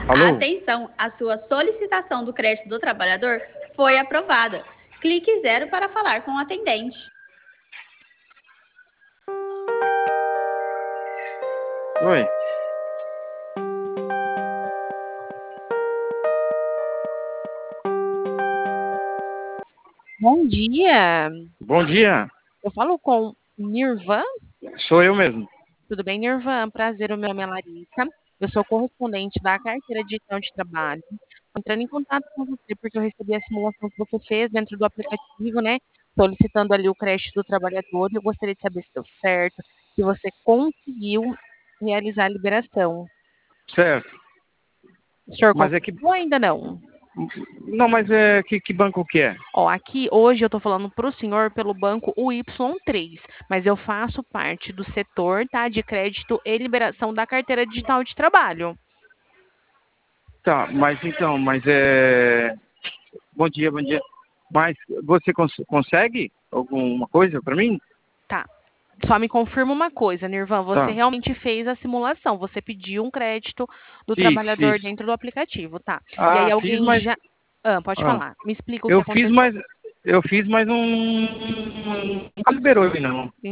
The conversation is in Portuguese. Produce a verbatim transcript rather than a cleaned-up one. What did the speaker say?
Alô? Atenção, a sua solicitação do crédito do trabalhador foi aprovada. Clique zero para falar com o atendente. Oi. Bom dia. Bom dia. Eu falo com Nirvan? Sou eu mesmo. Tudo bem, Nirvan? Prazer, o meu nome é Larissa. Eu sou correspondente da carteira digital de trabalho. Tô entrando em contato com você porque eu recebi a simulação que você fez dentro do aplicativo, né? Solicitando ali o crédito do trabalhador. E eu gostaria de saber se deu certo, se você conseguiu realizar a liberação. Certo. O senhor Mas é que. conseguiu ou ainda não? Não, mas é que, que banco que é? Ó, aqui hoje eu tô falando pro senhor pelo banco U Y três, mas eu faço parte do setor, tá, de crédito e liberação da carteira digital de trabalho. Tá, mas então, mas é. Bom dia, bom dia. Mas você cons consegue alguma coisa para mim? Tá. Só me confirma uma coisa, Nirvan, você Tá. realmente fez a simulação, você pediu um crédito do Fiz, trabalhador fiz. dentro do aplicativo, tá? E aí Ah, fiz, alguém mas. já... Ah, pode Ah, falar. Me explica o que eu fiz, aconteceu. mas. Eu fiz, mas um. Nunca liberou ele, não.